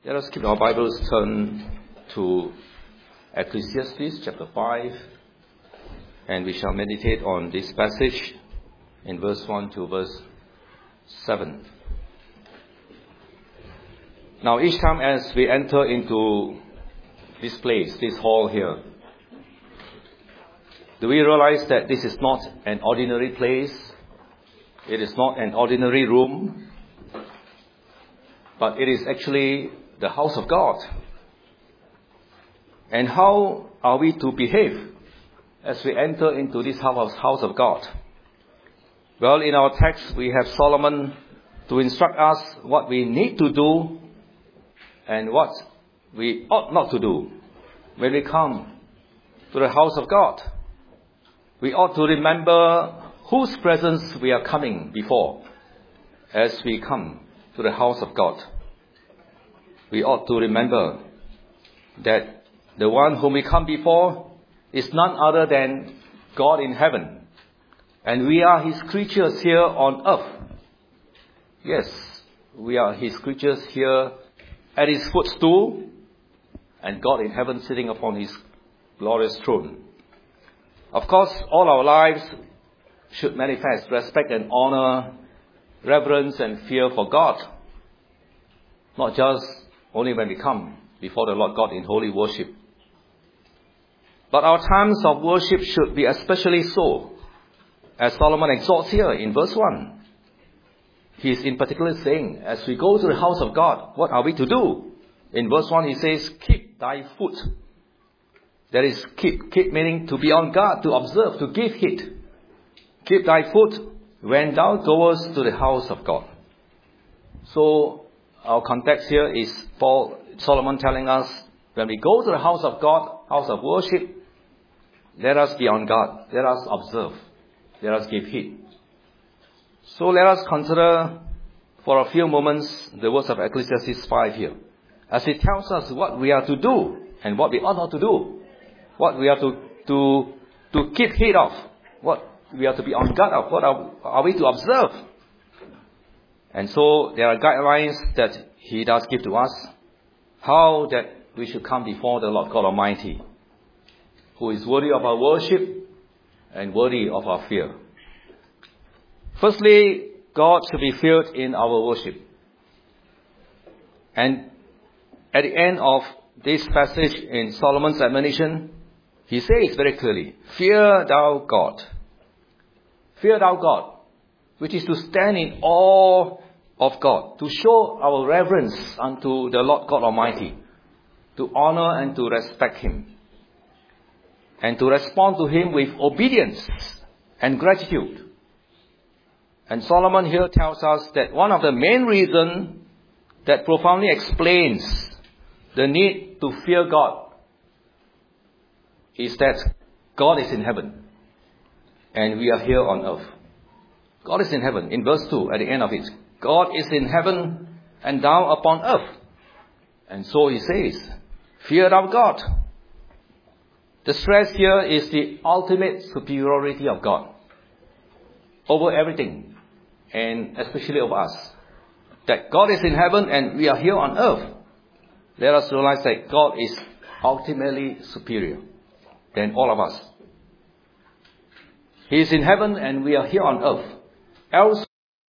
Let us keep our Bibles turned to Ecclesiastes chapter 5, and we shall meditate on this passage in verse 1 to verse 7. Now, each time as we enter into this place, this hall here, do we realize that this is not an ordinary place? It is not an ordinary room, but it is actually the house of God. And how are we to behave as we enter into this house of God? Well, in our text, we have Solomon to instruct us what we need to do and what we ought not to do when we come to the house of God. We ought to remember whose presence we are coming before as we come to the house of God. We ought to remember that the one whom we come before is none other than God in heaven. And we are His creatures here on earth. Yes, we are His creatures here at His footstool, and God in heaven sitting upon His glorious throne. Of course, all our lives should manifest respect and honor, reverence and fear for God. Not just only when we come before the Lord God in holy worship. But our times of worship should be especially so, as Solomon exhorts here in verse 1. He is in particular saying, as we go to the house of God, what are we to do? In verse 1 he says, keep thy foot. That is, keep meaning to be on guard, to observe, to give heed. Keep thy foot when thou goest to the house of God. So, our context here is Solomon telling us, when we go to the house of God, house of worship, let us be on guard, let us observe, let us give heed. So let us consider for a few moments the words of Ecclesiastes 5 here, as it tells us what we are to do and what we ought not to do, what we are to keep heed of, what we are to be on guard of, what are we to observe. And so there are guidelines that he does give to us, how that we should come before the Lord God Almighty, who is worthy of our worship and worthy of our fear. Firstly, God should be feared in our worship. And at the end of this passage in Solomon's admonition, he says very clearly, fear thou God. Fear thou God, which is to stand in awe of God, to show our reverence unto the Lord God Almighty, to honor and to respect Him, and to respond to Him with obedience and gratitude. And Solomon here tells us that one of the main reasons that profoundly explains the need to fear God is that God is in heaven and we are here on earth. God is in heaven. In verse 2, at the end of it, God is in heaven and thou upon earth. And so he says, fear thou God. The stress here is the ultimate superiority of God over everything, and especially over us. That God is in heaven and we are here on earth. Let us realize that God is ultimately superior than all of us. He is in heaven and we are here on earth. Else,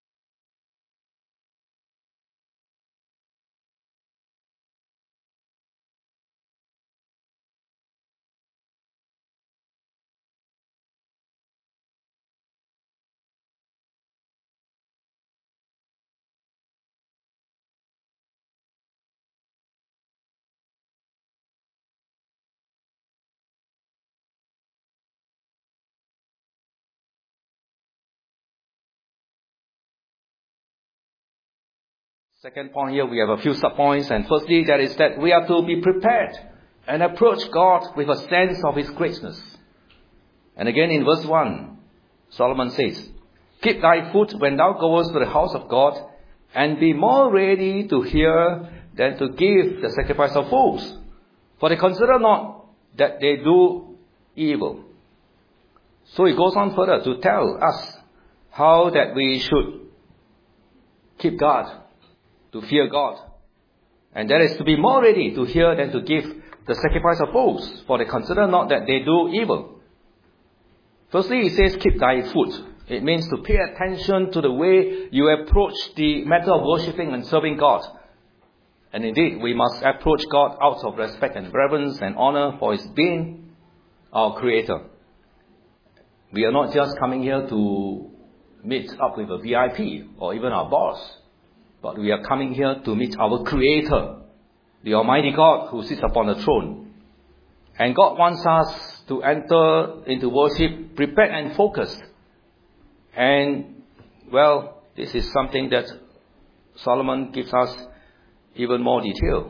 second point here, we have a few sub-points. And firstly, that is that we are to be prepared and approach God with a sense of His greatness. And again in verse 1, Solomon says, keep thy foot when thou goest to the house of God, and be more ready to hear than to give the sacrifice of fools. For they consider not that they do evil. So he goes on further to tell us how that we should keep guard, to fear God. And that is to be more ready to hear than to give the sacrifice of fools, for they consider not that they do evil. Firstly, he says, keep thy foot. It means to pay attention to the way you approach the matter of worshipping and serving God. And indeed, we must approach God out of respect and reverence and honor for His being our Creator. We are not just coming here to meet up with a VIP or even our boss, but we are coming here to meet our Creator, the Almighty God who sits upon the throne. And God wants us to enter into worship prepared and focused. And, well, this is something that Solomon gives us even more detail,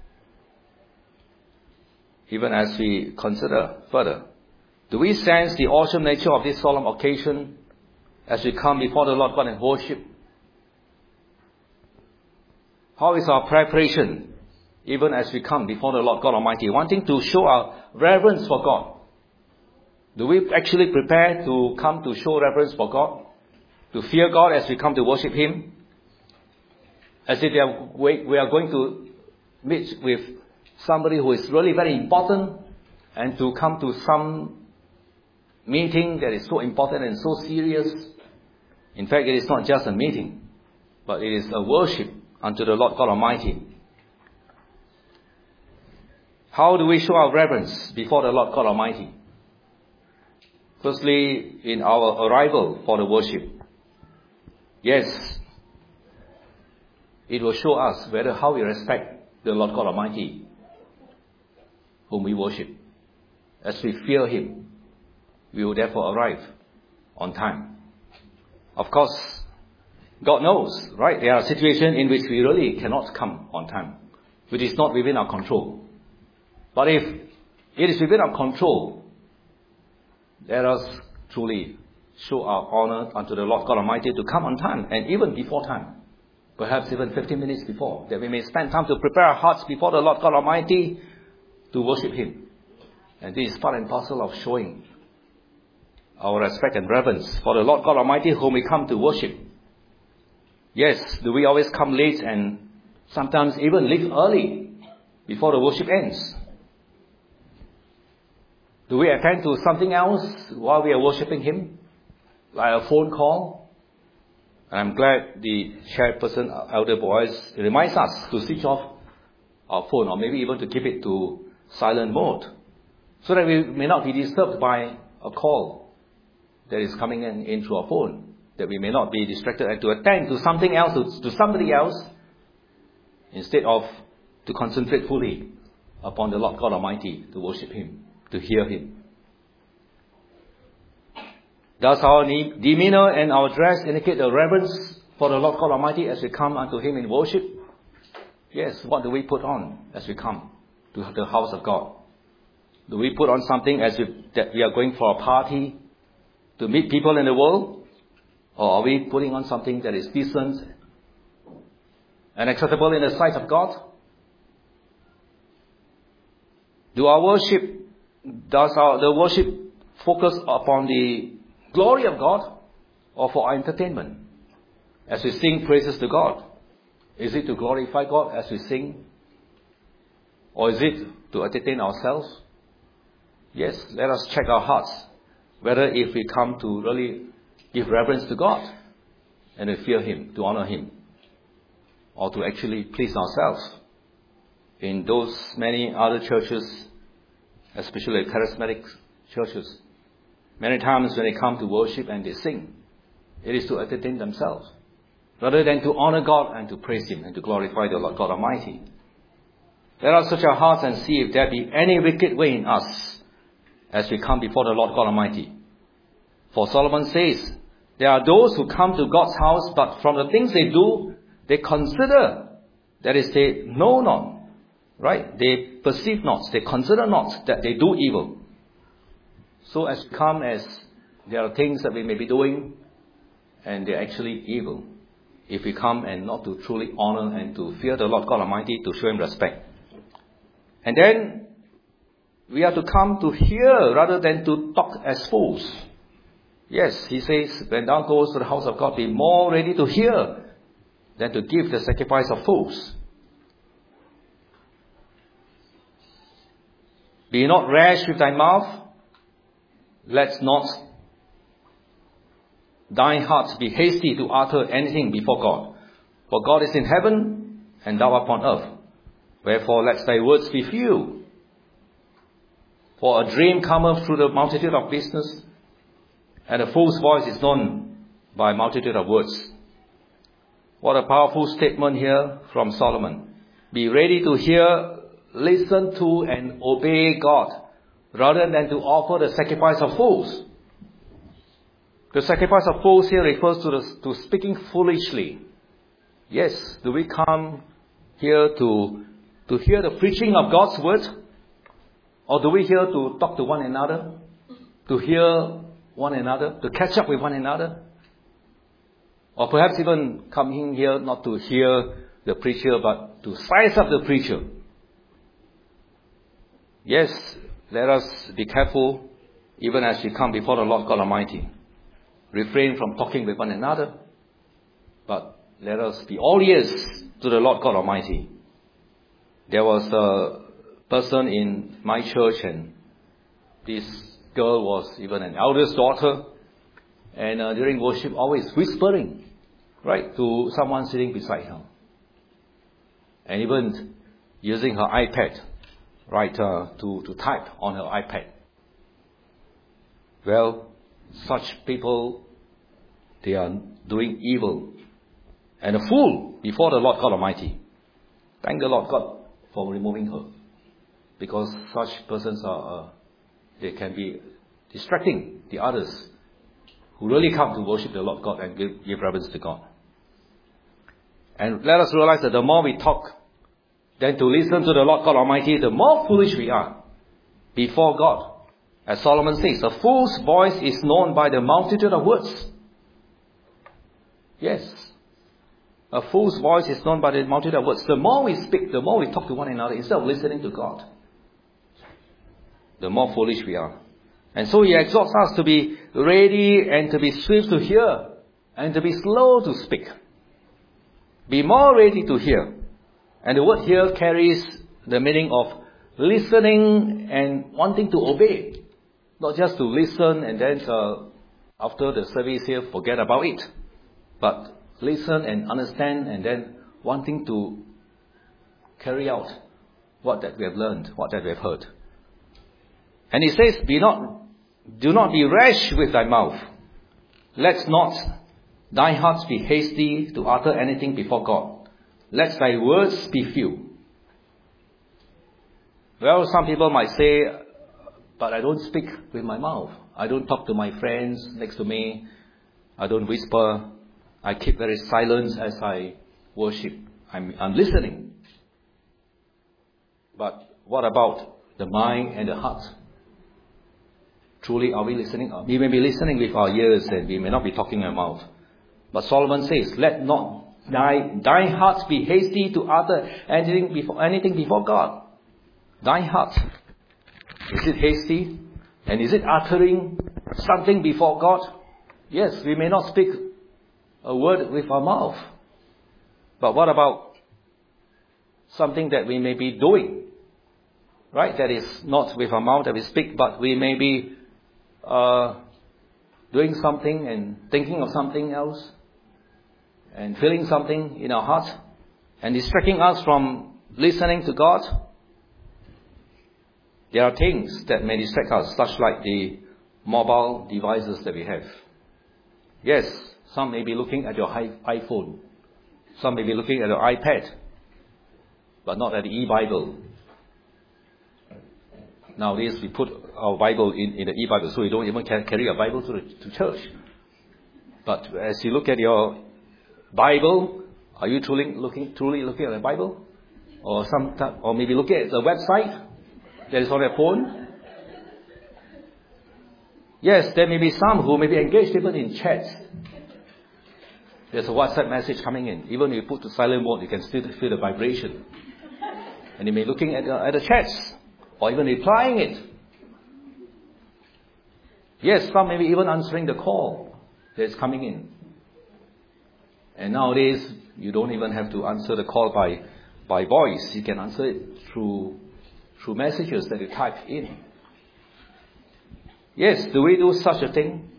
even as we consider further. Do we sense the awesome nature of this solemn occasion as we come before the Lord God and worship? How is our preparation, even as we come before the Lord God Almighty, wanting to show our reverence for God? Do we actually prepare to come to show reverence for God? To fear God as we come to worship Him? As if we are going to meet with somebody who is really very important, and to come to some meeting that is so important and so serious. In fact, it is not just a meeting, but it is a worship unto the Lord God Almighty. How do we show our reverence before the Lord God Almighty? Firstly, in our arrival for the worship. Yes, it will show us how we respect the Lord God Almighty, whom we worship. As we fear Him, we will therefore arrive on time. Of course, God knows, right? There are situations in which we really cannot come on time, which is not within our control. But if it is within our control, let us truly show our honor unto the Lord God Almighty to come on time, and even before time. Perhaps even 15 minutes before, that we may spend time to prepare our hearts before the Lord God Almighty to worship Him. And this is part and parcel of showing our respect and reverence for the Lord God Almighty whom we come to worship. Yes, do we always come late and sometimes even leave early before the worship ends? Do we attend to something else while we are worshiping Him? Like a phone call? And I'm glad the chairperson, Elder Boaz, reminds us to switch off our phone, or maybe even to keep it to silent mode, so that we may not be disturbed by a call that is coming in through our phone, that we may not be distracted and to attend to something else, to somebody else, instead of to concentrate fully upon the Lord God Almighty, to worship Him, to hear Him. Does our demeanor and our dress indicate a reverence for the Lord God Almighty as we come unto Him in worship? Yes, what do we put on as we come to the house of God? Do we put on something that we are going for a party to meet people in the world? Or are we putting on something that is decent and acceptable in the sight of God? Does the worship focus upon the glory of God, or for our entertainment? As we sing praises to God, is it to glorify God as we sing? Or is it to entertain ourselves? Yes, let us check our hearts, whether if we come to really give reverence to God, and to fear Him, to honor Him, or to actually please ourselves. In those many other churches, especially charismatic churches, many times when they come to worship and they sing, it is to entertain themselves, rather than to honor God and to praise Him and to glorify the Lord God Almighty. Let us search our hearts and see if there be any wicked way in us as we come before the Lord God Almighty. For Solomon says, there are those who come to God's house, but from the things they do, they consider, that is, they know not, right? They perceive not, they consider not that they do evil. So as come as there are things that we may be doing, and they're actually evil, if we come and not to truly honor and to fear the Lord God Almighty, to show Him respect. And then we are to come to hear rather than to talk as fools. Yes, he says, when thou goest to the house of God, be more ready to hear than to give the sacrifice of fools. Be not rash with thy mouth. Let not thine heart be hasty to utter anything before God. For God is in heaven, and thou upon earth. Wherefore let thy words be few. For a dream cometh through the multitude of business, and a fool's voice is known by a multitude of words. What a powerful statement here from Solomon. Be ready to hear, listen to, and obey God, rather than to offer the sacrifice of fools. The sacrifice of fools here refers to speaking foolishly. Yes, do we come here to hear the preaching of God's word? Or do we hear to talk to one another? To hear one another? To catch up with one another? Or perhaps even coming here not to hear the preacher, but to size up the preacher. Yes, let us be careful even as we come before the Lord God Almighty. Refrain from talking with one another, but let us be all ears to the Lord God Almighty. There was a person in my church, and this girl was even an elder's daughter, and during worship always whispering, right, to someone sitting beside her. And even using her iPad, right, to type on her iPad. Well, such people, they are doing evil and a fool before the Lord God Almighty. Thank the Lord God for removing her, because such persons they can be distracting the others who really come to worship the Lord God and give reverence to God. And let us realize that the more we talk than to listen to the Lord God Almighty, the more foolish we are before God. As Solomon says, a fool's voice is known by the multitude of words. Yes, a fool's voice is known by the multitude of words. The more we speak, the more we talk to one another instead of listening to God, the more foolish we are. And so he exhorts us to be ready and to be swift to hear and to be slow to speak. Be more ready to hear. And the word here carries the meaning of listening and wanting to obey. Not just to listen and then after the service here forget about it. But listen and understand and then wanting to carry out what that we have learned, what that we have heard. And he says, do not be rash with thy mouth. Let not thy heart be hasty to utter anything before God. Let thy words be few. Well, some people might say, but I don't speak with my mouth. I don't talk to my friends next to me. I don't whisper. I keep very silent as I worship. I'm listening. But what about the mind and the heart? Truly, are we listening? We may be listening with our ears and we may not be talking our mouth. But Solomon says, let not thy heart be hasty to utter anything before God. Thy heart. Is it hasty? And is it uttering something before God? Yes, we may not speak a word with our mouth. But what about something that we may be doing? Right? That is not with our mouth that we speak, but we may be doing something and thinking of something else and feeling something in our heart and distracting us from listening to God. There are things that may distract us, such like the mobile devices that we have. Yes, some may be looking at your iPhone. Some may be looking at your iPad, but not at the e-Bible. Nowadays, we put our Bible in the e-Bible, so you don't even carry a Bible to church. But as you look at your Bible, are you truly looking at the Bible? Or maybe looking at the website that is on their phone? Yes, there may be some who may be engaged even in chats. There's a WhatsApp message coming in. Even if you put to silent mode, you can still feel the vibration. And you may be looking at the chats, or even replying it. Yes, some may be even answering the call that is coming in. And nowadays, you don't even have to answer the call by voice. You can answer it through through messages that you type in. Yes, do we do such a thing?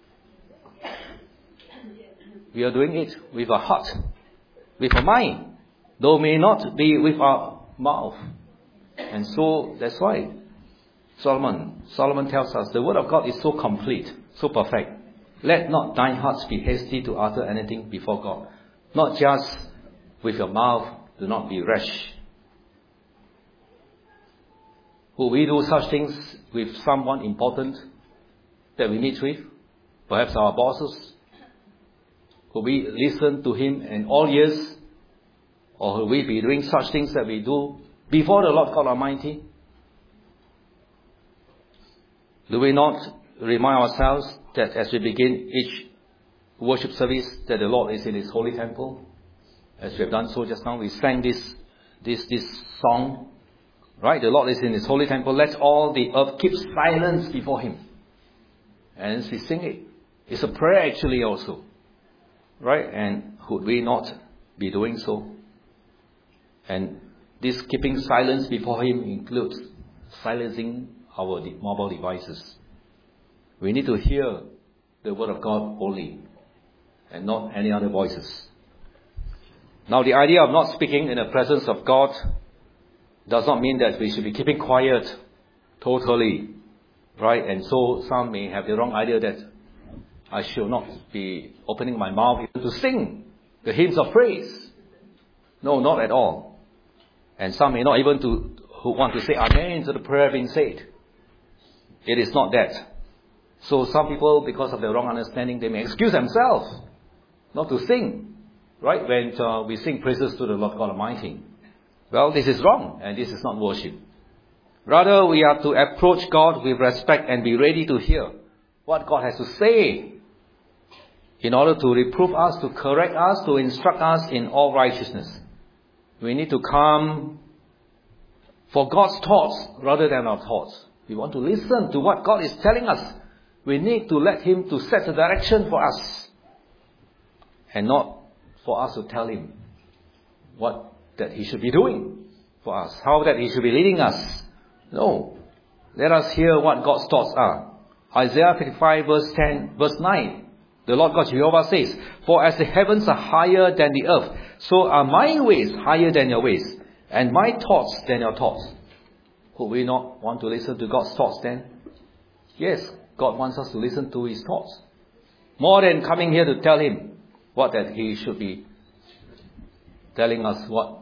We are doing it with our heart, with our mind, though may not be with our mouth. And so that's why Solomon tells us the word of God is so complete, so perfect. Let not thine hearts be hasty to utter anything before God. Not just with your mouth, do not be rash. Will we do such things with someone important that we meet with? Perhaps our bosses? Will we listen to him in all ears? Or will we be doing such things that we do before the Lord God Almighty? Do we not remind ourselves that as we begin each worship service that the Lord is in His holy temple? As we have done so just now, we sang this song, right? The Lord is in His holy temple. Let all the earth keep silence before Him. And as we sing it, it's a prayer actually also, right? And could we not be doing so? And this keeping silence before Him includes silencing our mobile devices. We need to hear the word of God only, and not any other voices. Now, the idea of not speaking in the presence of God does not mean that we should be keeping quiet totally, right? And so some may have the wrong idea that I should not be opening my mouth even to sing the hymns of praise. No, not at all. And some may not even who want to say amen to the prayer being said. It is not that. So some people, because of their wrong understanding, they may excuse themselves not to sing, right? When we sing praises to the Lord God Almighty. Well, this is wrong, and this is not worship. Rather, we have to approach God with respect and be ready to hear what God has to say in order to reprove us, to correct us, to instruct us in all righteousness. We need to come for God's thoughts rather than our thoughts. We want to listen to what God is telling us. We need to let Him to set the direction for us, and not for us to tell Him what that He should be doing for us, how that He should be leading us. No. Let us hear what God's thoughts are. Isaiah 55 verse 9. The Lord God Jehovah says, "For as the heavens are higher than the earth, so are my ways higher than your ways, and my thoughts than your thoughts." Would we not want to listen to God's thoughts then? Yes, God wants us to listen to His thoughts. More than coming here to tell Him what that He should be telling us what.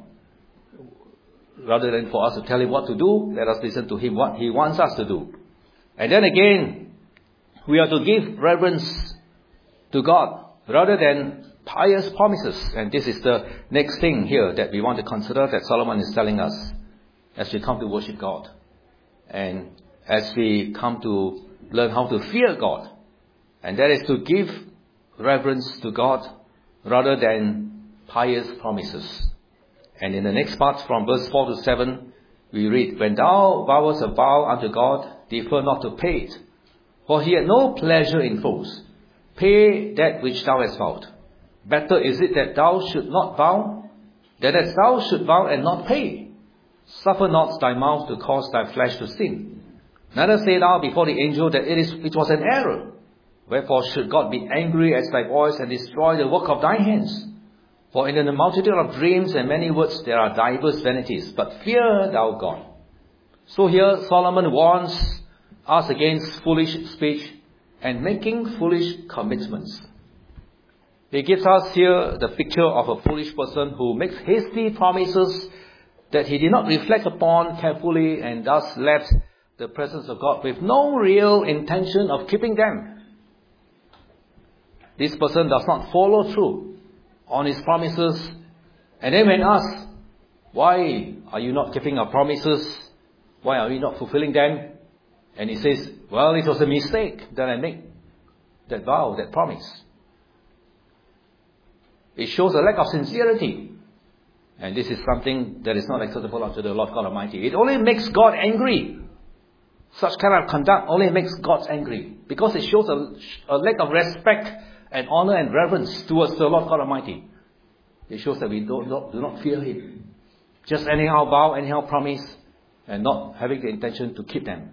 Rather than for us to tell Him what to do, let us listen to Him what He wants us to do. And then again, we are to give reverence to God rather than pious promises. And this is the next thing here that we want to consider that Solomon is telling us as we come to worship God. And as we come to learn how to fear God. And that is to give reverence to God rather than pious promises. And in the next part, from verse 4 to 7, we read, "When thou vowest a vow unto God, defer not to pay it. For He had no pleasure in fools. Pay that which thou hast vowed. Better is it that thou should not vow, than that thou should vow and not pay. Suffer not thy mouth to cause thy flesh to sin. Neither say thou before the angel that it was an error. Wherefore should God be angry at thy voice and destroy the work of thy hands? For in the multitude of dreams and many words there are divers vanities, but fear thou God." So here Solomon warns us against foolish speech and making foolish commitments. He gives us here the picture of a foolish person who makes hasty promises that he did not reflect upon carefully and thus left the presence of God with no real intention of keeping them. This person does not follow through on his promises, and then when asked, "Why are you not keeping our promises? Why are you not fulfilling them?" And he says, "Well, it was a mistake that I made that vow, that promise." It shows a lack of sincerity. And this is something that is not acceptable unto the Lord God Almighty. It only makes God angry. Such kind of conduct only makes God angry, because it shows a lack of respect and honor and reverence towards the Lord God Almighty. It shows that we do not fear Him. Just anyhow vow, anyhow promise, and not having the intention to keep them.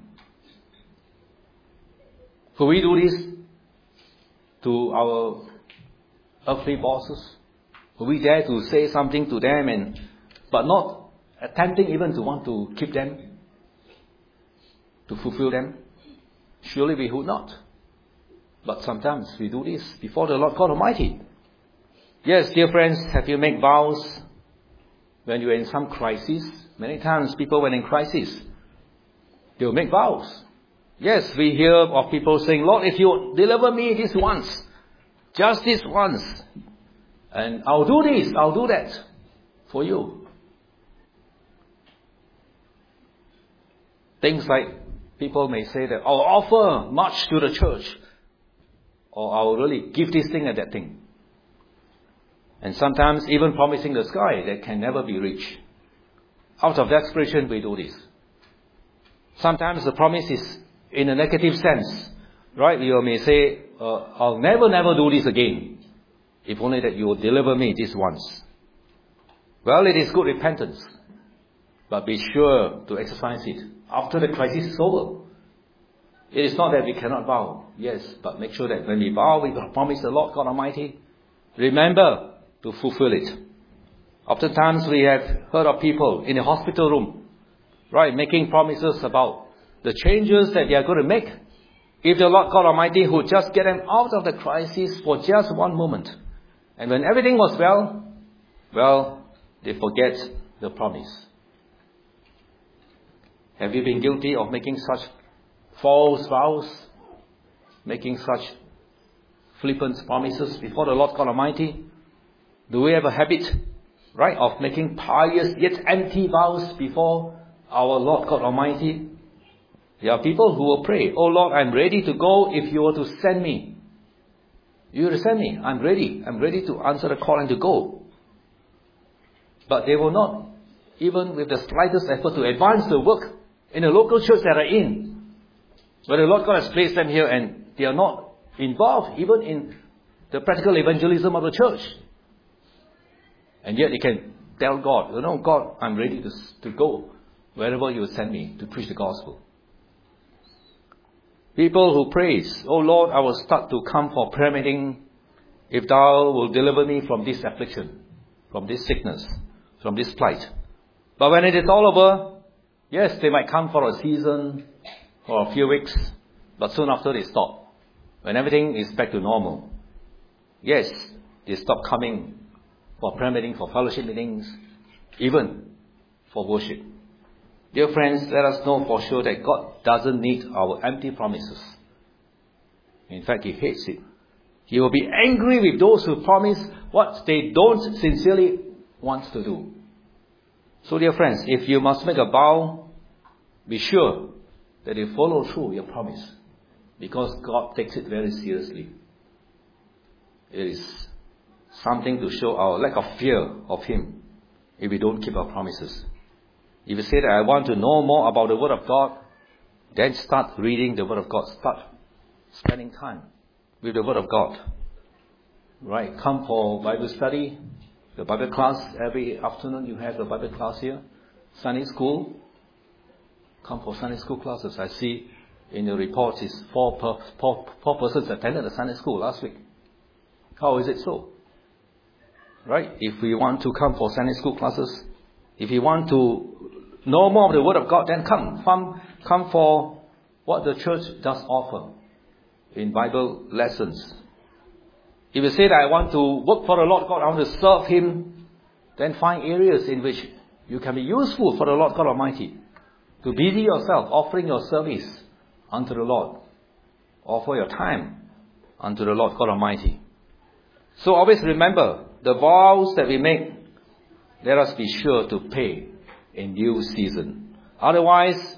Could we do this to our earthly bosses? Could we dare to say something to them but not attempting even to want to keep them, to fulfill them? Surely we would not. But sometimes we do this before the Lord God Almighty. Yes, dear friends, have you made vows when you are in some crisis? Many times people when in crisis, they will make vows. Yes, we hear of people saying, Lord, if you deliver me this once, just this once, and I'll do this, I'll do that for you. Things like people may say that I'll offer much to the church, or I'll really give this thing and that thing. And sometimes even promising the sky that can never be reached. Out of desperation, we do this. Sometimes the promise is in a negative sense, right? You may say, I'll never do this again, if only that you will deliver me this once. Well, it is good repentance, but be sure to exercise it after the crisis is over. It is not that we cannot vow, yes, but make sure that when we vow, we promise the Lord God Almighty, remember to fulfill it. Oftentimes we have heard of people in a hospital room, right, making promises about the changes that they are going to make. If the Lord God Almighty would just get them out of the crisis for just one moment, and when everything was well, they forget the promise. Have you been guilty of making such false vows, making such flippant promises before the Lord God Almighty? Do we have a habit, right, of making pious yet empty vows before our Lord God Almighty? There are people who will pray, oh Lord, I'm ready to go if you were to send me. You will send me, I'm ready to answer the call and to go. But they will not, even with the slightest effort, to advance the work in the local church that are in. But the Lord God has placed them here and they are not involved even in the practical evangelism of the church. And yet they can tell God, God, I'm ready to go wherever you send me to preach the gospel. People who praise, oh Lord, I will start to come for prayer meeting if thou will deliver me from this affliction, from this sickness, from this plight. But when it is all over, yes, they might come for a season, for a few weeks, but soon after they stop. When everything is back to normal, yes, they stop coming for prayer meeting, for fellowship meetings, even for worship. Dear friends, let us know for sure that God doesn't need our empty promises. In fact, He hates it. He will be angry with those who promise what they don't sincerely want to do. So dear friends, if you must make a vow, be sure that you follow through your promise, because God takes it very seriously. It is something to show our lack of fear of Him if we don't keep our promises. If you say that I want to know more about the Word of God, then start reading the Word of God. Start spending time with the Word of God. Right? Come for Bible study, the Bible class. Every afternoon you have the Bible class here. Sunday school. Come for Sunday school classes. I see in the report is four persons attended the Sunday school last week. How is it so? Right? If we want to come for Sunday school classes, if you want to know more of the Word of God, then come for what the church does offer in Bible lessons. If you say that I want to work for the Lord God, I want to serve Him, then find areas in which you can be useful for the Lord God Almighty. To busy yourself, offering your service unto the Lord. Offer your time unto the Lord God Almighty. So always remember, the vows that we make, let us be sure to pay in due season. Otherwise,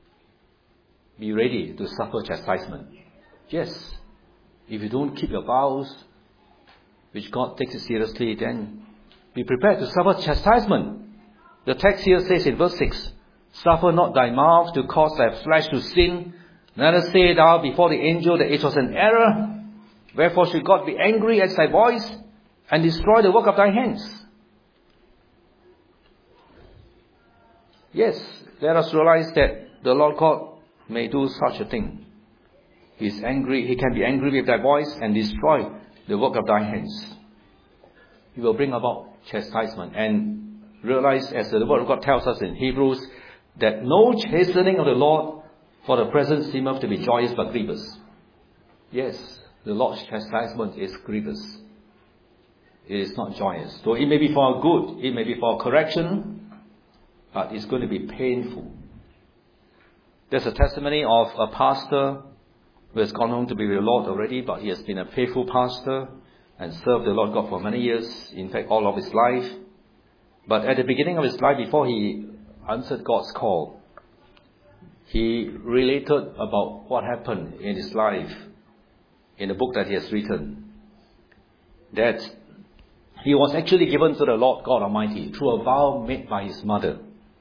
be ready to suffer chastisement. Yes, if you don't keep your vows, which God takes it seriously, then be prepared to suffer chastisement. The text here says in verse 6, suffer not thy mouth to cause thy flesh to sin, neither say thou before the angel that it was an error. Wherefore should God be angry at thy voice and destroy the work of thy hands? Yes, let us realize that the Lord God may do such a thing. He is angry. He can be angry with thy voice and destroy the work of thy hands. He will bring about chastisement. And realize, as the word of God tells us in Hebrews, that no chastening of the Lord for the present seemeth to be joyous but grievous. Yes, the Lord's chastisement is grievous. It is not joyous. So it may be for good, it may be for correction, but it's going to be painful. There's a testimony of a pastor who has gone home to be with the Lord already, but he has been a faithful pastor and served the Lord God for many years, in fact all of his life. But at the beginning of his life, before he answered God's call, he related about what happened in his life in the book that he has written. That he was actually given to the Lord God Almighty through a vow made by his mother,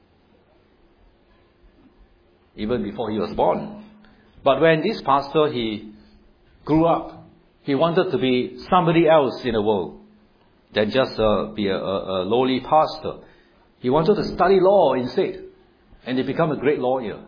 even before he was born. But when this pastor, he grew up, he wanted to be somebody else in the world than just be a lowly pastor. He wanted to study law instead, and to become a great lawyer.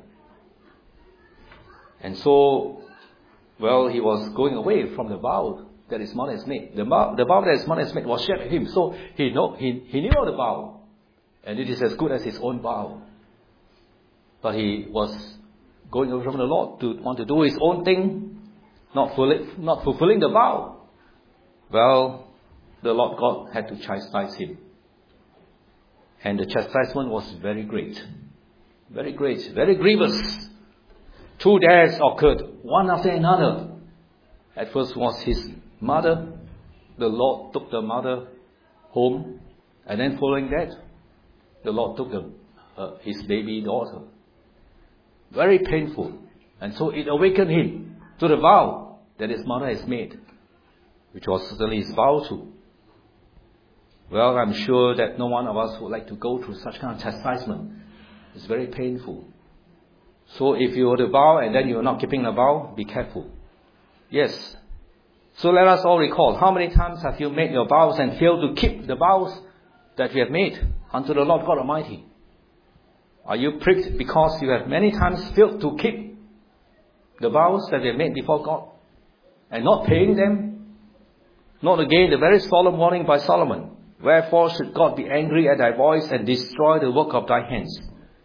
And so, well, he was going away from the vow that his mother has made. The vow that his mother has made was shared with him. So he knew of the vow, and it is as good as his own vow. But he was going away from the Lord to want to do his own thing, not fulfilling the vow. Well, the Lord God had to chastise him. And the chastisement was very great. Very great. Very grievous. 2 deaths occurred, one after another. At first was his mother. The Lord took the mother home. And then following that, the Lord took his baby daughter. Very painful. And so it awakened him to the vow that his mother has made, which was certainly his vow too. Well, I'm sure that no one of us would like to go through such kind of chastisement. It's very painful. So if you were to vow and then you are not keeping the vow, be careful. Yes. So let us all recall, how many times have you made your vows and failed to keep the vows that you have made unto the Lord God Almighty? Are you pricked because you have many times failed to keep the vows that you have made before God and not paying them? Not again the very solemn warning by Solomon. Wherefore should God be angry at thy voice and destroy the work of thy hands?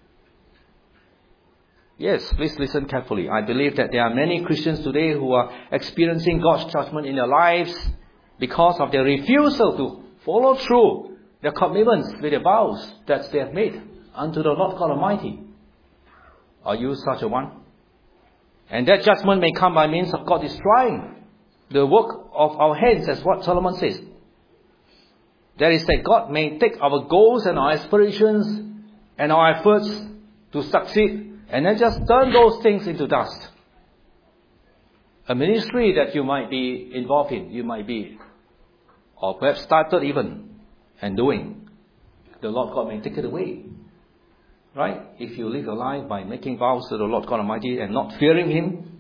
Yes, please listen carefully. I believe that there are many Christians today who are experiencing God's judgment in their lives because of their refusal to follow through their commitments with the vows that they have made unto the Lord God Almighty. Are you such a one? And that judgment may come by means of God destroying the work of our hands, as what Solomon says. That is, that God may take our goals and our aspirations and our efforts to succeed and then just turn those things into dust. A ministry that you might be involved in, you might be, or perhaps started even, and doing, the Lord God may take it away. Right? If you live your life by making vows to the Lord God Almighty and not fearing Him,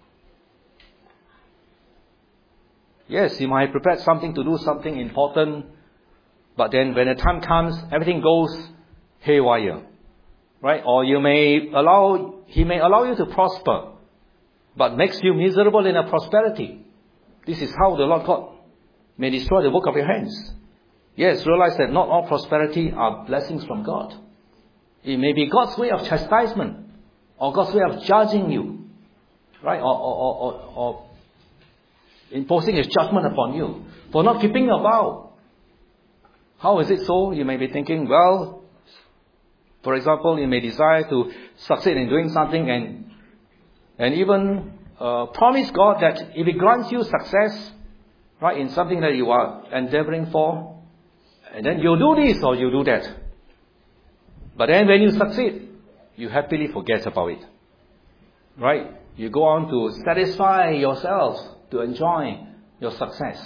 yes, you might prepare something to do something important, but then when the time comes, everything goes haywire. Right? Or He may allow you to prosper, but makes you miserable in a prosperity. This is how the Lord God may destroy the work of your hands. Yes, realize that not all prosperity are blessings from God. It may be God's way of chastisement, or God's way of judging you, right? Or imposing His judgment upon you for not keeping a vow. How is it so? You may be thinking, well, for example, you may desire to succeed in doing something and even promise God that if He grants you success, right, in something that you are endeavoring for, and then you'll do this or you'll do that. But then when you succeed, you happily forget about it. Right? You go on to satisfy yourself, to enjoy your success.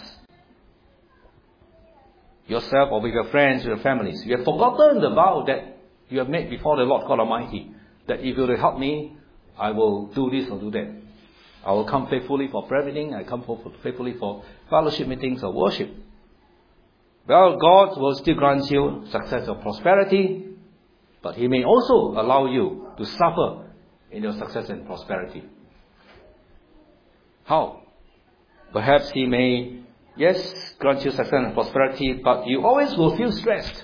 Yourself or with your friends, your families. You have forgotten the vow that you have made before the Lord God Almighty. That if you will help me, I will do this or do that. I will come faithfully for prayer meeting. I come faithfully for fellowship meetings or worship. Well, God will still grant you success or prosperity. But He may also allow you to suffer in your success and prosperity. How? Perhaps He may, yes, grant you success and prosperity, but you always will feel stressed.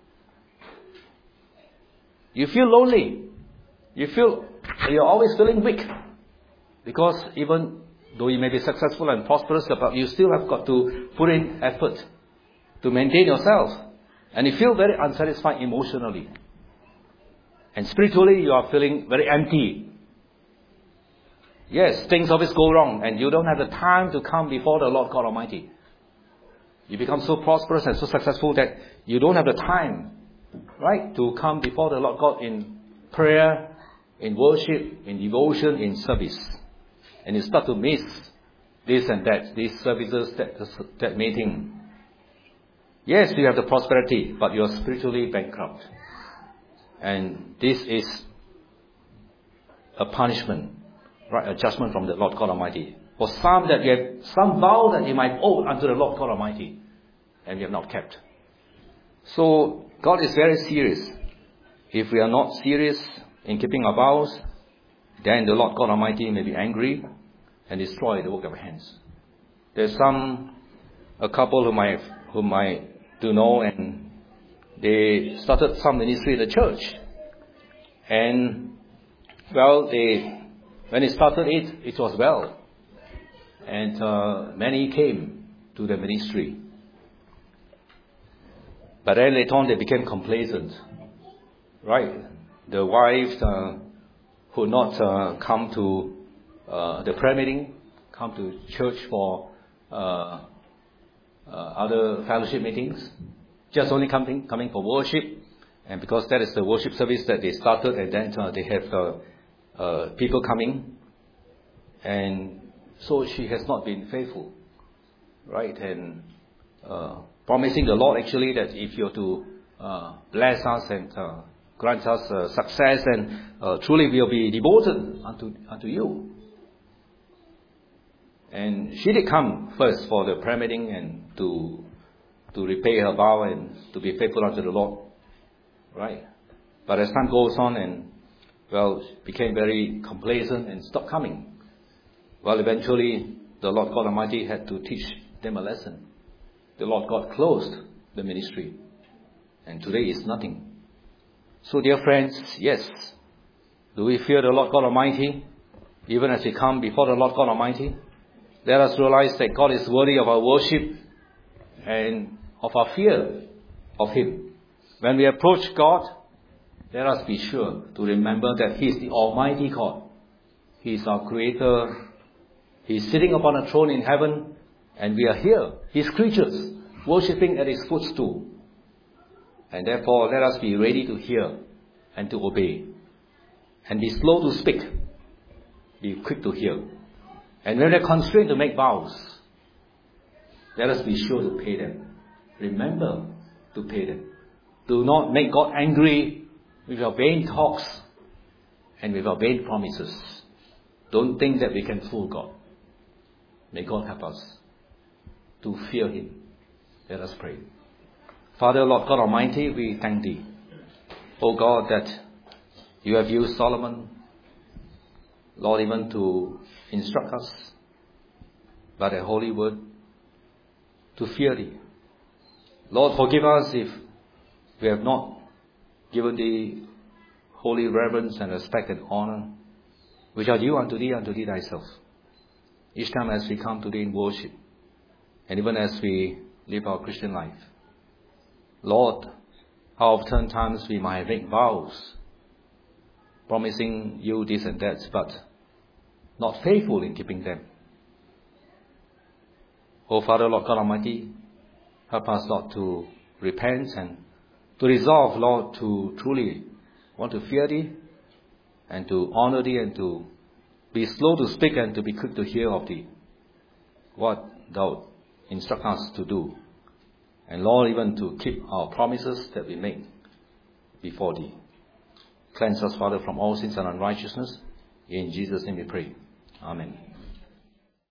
You feel lonely. You're always feeling weak. Because even though you may be successful and prosperous, but you still have got to put in effort to maintain yourself. And you feel very unsatisfied emotionally. And spiritually, you are feeling very empty. Yes, things always go wrong, and you don't have the time to come before the Lord God Almighty. You become so prosperous and so successful that you don't have the time, right, to come before the Lord God in prayer, in worship, in devotion, in service. And you start to miss this and that, these services, that meeting. Yes, you have the prosperity, but you are spiritually bankrupt. And this is a punishment, right? A judgment from the Lord God Almighty. For some that you have some vow that you might owe unto the Lord God Almighty, and you have not kept. So God is very serious. If we are not serious in keeping our vows, then the Lord God Almighty may be angry and destroy the work of our hands. There's a couple whom I do know, and they started some ministry in the church. And well, when they started it was well. And many came to the ministry. But then later on they became complacent. Right? The wives would not come to the prayer meeting, come to church for other fellowship meetings, just only coming for worship. And because that is the worship service that they started, and then they have people coming. And so she has not been faithful, right? And promising the Lord actually that if you're to bless us and grant us success, and truly we'll be devoted unto you. And she did come first for the prayer meeting and to repay her vow and to be faithful unto the Lord, right? But as time goes on, and well, became very complacent and stopped coming. Well, eventually the Lord God Almighty had to teach them a lesson. The Lord God closed the ministry, and today is nothing. So dear friends, yes, do we fear the Lord God Almighty even as we come before the Lord God Almighty? Let us realize that God is worthy of our worship and of our fear of Him. When we approach God, let us be sure to remember that He is the Almighty God. He is our Creator. He is sitting upon a throne in heaven, and we are here, His creatures, worshipping at His footstool. And therefore, let us be ready to hear and to obey. And be slow to speak. Be quick to hear. And when we are constrained to make vows, let us be sure to pay them. Remember to pay them. Do not make God angry with your vain talks and with our vain promises. Don't think that we can fool God. May God help us to fear Him. Let us pray. Father, Lord God Almighty, we thank Thee, O God, that You have used Solomon, Lord, even to instruct us by the holy word to fear Thee. Lord, forgive us if we have not given Thee holy reverence and respect and honor, which are due unto Thee Thyself. Each time as we come to Thee in worship, and even as we live our Christian life. Lord, how often times we might make vows, promising You this and that, but not faithful in keeping them. Oh Father, Lord God Almighty, help us, Lord, to repent and to resolve, Lord, to truly want to fear Thee and to honor Thee and to be slow to speak and to be quick to hear of Thee, what Thou instruct us to do. And Lord, even to keep our promises that we make before Thee. Cleanse us, Father, from all sins and unrighteousness. In Jesus' name we pray. Amen.